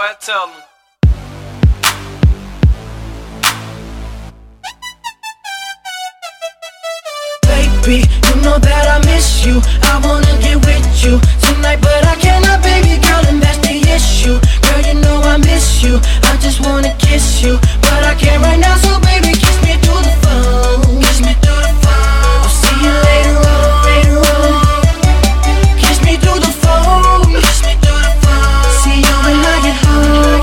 boy, tell him. Baby, you know that I miss you. I wanna get with you tonight, but I cannot, baby girl, and that's the issue. Girl, you know I miss you. I just wanna kiss you, but I can't right now, so baby, kiss me through the phone. Kiss me through the phone. I'll see you later on, later on. Kiss me through the phone. Kiss me through the phone. See you when I get home.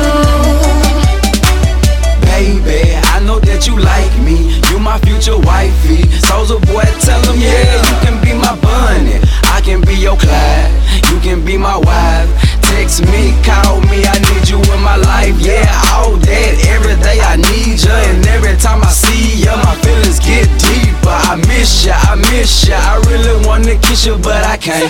Baby, I know that you like me. You my future wifey. Soulja boy, tell him, yeah, you can be my bunny. I can be your Clyde. You can be my wife. Text me, call me, I need you in my life. Yeah, all that, every day I need you. And every time I see you, my feelings get deeper. I miss ya, I miss ya. I really wanna kiss you, but I can't.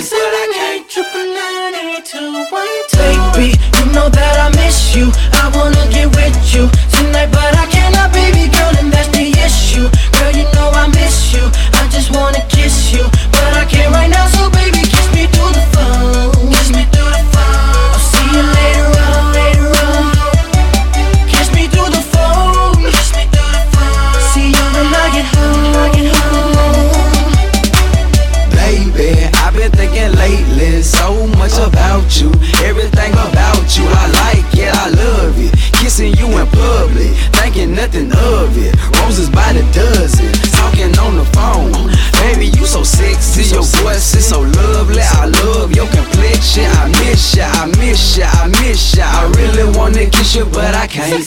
Baby, you know that I miss you. I wanna get with you tonight, but I cannot, baby girl, and that's the issue. Girl, you know I miss you. I just wanna kiss you, but I can't right now, so baby, kiss me through the phone. Kiss me through the phone. I'll see you later on, later on. Kiss me through the phone. Kiss me through the phone. See you when I get home. Baby, I've been thinking lately so much about you. Everything about you, I like it, I love it. Kissing you in public, thinking nothing of it. Roses by the dozen, talking on the phone. Baby, you so sexy, your voice is so lovely. I love your complexion. I miss ya, I miss ya, I miss ya. I really wanna kiss you, but I can't.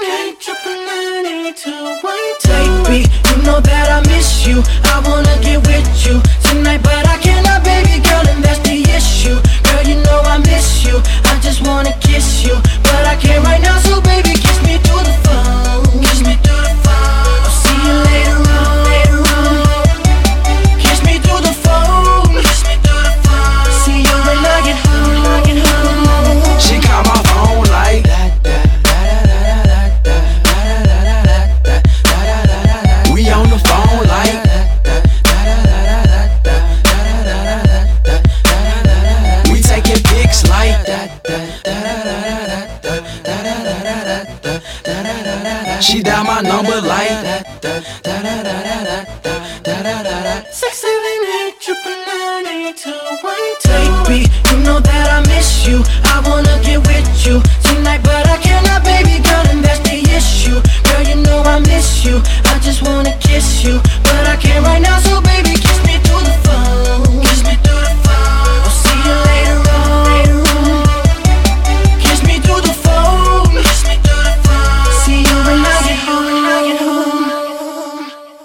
Baby, you know that I miss you. I wanna get with you tonight, but I cannot, baby girl, and that's the issue. Girl, you know I miss you. I just wanna kiss you, but I can't right now, so baby, kiss me through the phone. Kiss me through the phone. I'll see you later on, later on. Kiss me through the phone. Kiss me through the phone. See you when I get home. She call my phone like we on the phone like we taking pics like she dial my number like 678 998 212. Baby, you know that I miss you.